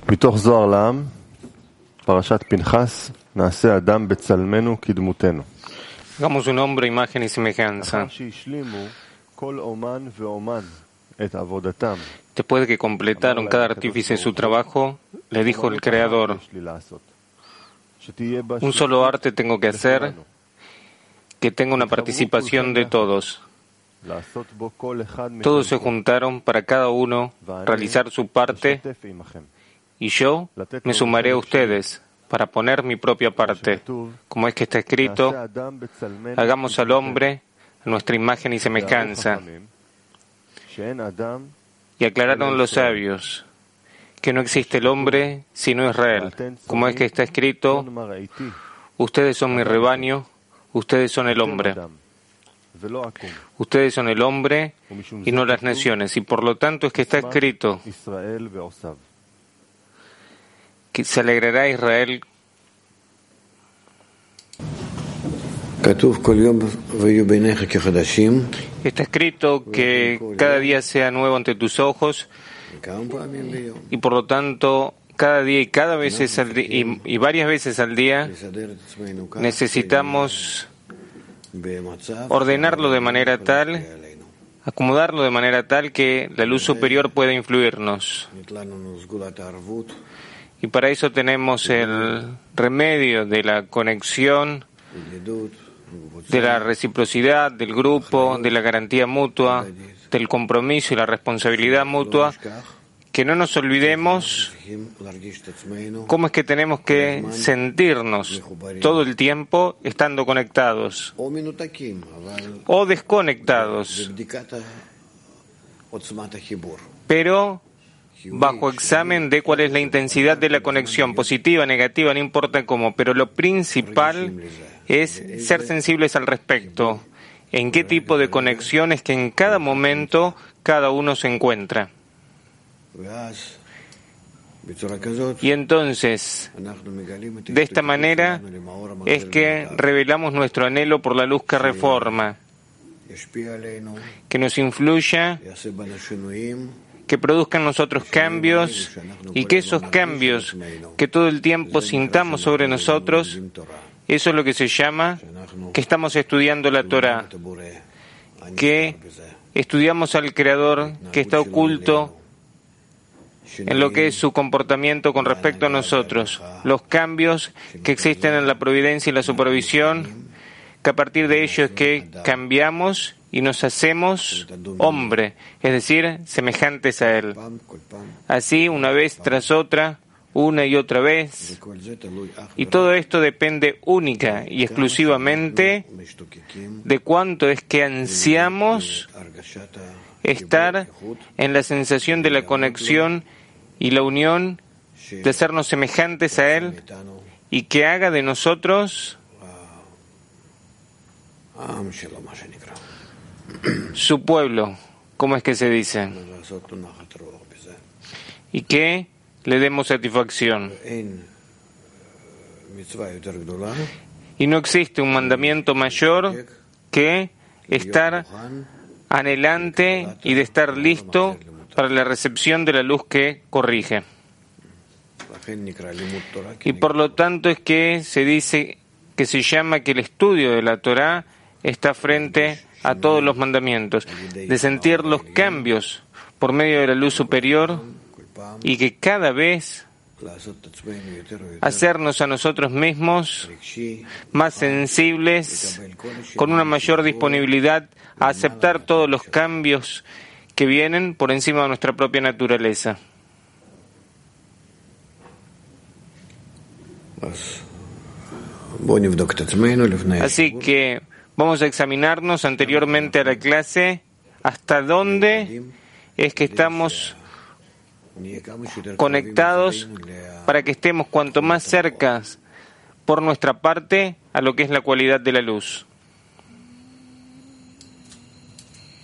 מתוך זוהר לעם, פרשת פנחס, נעשה אדם בצלמנו כדמותנו. Hagamos un hombre, imagen y semejanza. אחר שהשלימו כל אומן ואומן את עבודתם. Después de que completaron cada artífice su trabajo, le dijo el Creador: un solo arte tengo que hacer, que tenga una participación de todos. Todos se juntaron para cada uno realizar su parte, y yo me sumaré a ustedes para poner mi propia parte. Como es que está escrito: hagamos al hombre a nuestra imagen y semejanza. Y aclararon los sabios que no existe el hombre sino Israel. Como es que está escrito: ustedes son mi rebaño, ustedes son el hombre. Ustedes son el hombre y no las naciones. Y por lo tanto es que está escrito que se alegrará Israel. Está escrito que cada día sea nuevo ante tus ojos, y por lo tanto cada día y varias veces al día necesitamos ordenarlo de manera tal, acomodarlo de manera tal que la luz superior pueda influirnos. Y para eso tenemos el remedio de la conexión, de la reciprocidad, del grupo, de la garantía mutua, del compromiso y la responsabilidad mutua. Que no nos olvidemos cómo es que tenemos que sentirnos todo el tiempo estando conectados o desconectados, pero bajo examen de cuál es la intensidad de la conexión, positiva, negativa, no importa cómo, pero lo principal es ser sensibles al respecto, en qué tipo de conexiones que en cada momento cada uno se encuentra. Y entonces, de esta manera es que revelamos nuestro anhelo por la luz que reforma, que nos influya, que produzca en nosotros cambios, y que esos cambios que todo el tiempo sintamos sobre nosotros, eso es lo que se llama que estamos estudiando la Torá, que estudiamos al Creador que está oculto en lo que es su comportamiento con respecto a nosotros, los cambios que existen en la providencia y la supervisión, que a partir de ello es que cambiamos y nos hacemos hombre, es decir, semejantes a Él. Así, una vez tras otra, una y otra vez, y todo esto depende única y exclusivamente de cuánto es que ansiamos estar en la sensación de la conexión y la unión, de hacernos semejantes a Él, y que haga de nosotros su pueblo, como es que se dice, y que le demos satisfacción. Y no existe un mandamiento mayor que estar anhelante y de estar listo para la recepción de la luz que corrige. Y por lo tanto es que se dice que se llama que el estudio de la Torá está frente a todos los mandamientos, de sentir los cambios por medio de la luz superior, y que cada vez hacernos a nosotros mismos más sensibles, con una mayor disponibilidad a aceptar todos los cambios que vienen por encima de nuestra propia naturaleza. Así que vamos a examinarnos anteriormente a la clase hasta dónde es que estamos conectados para que estemos cuanto más cerca por nuestra parte a lo que es la cualidad de la luz.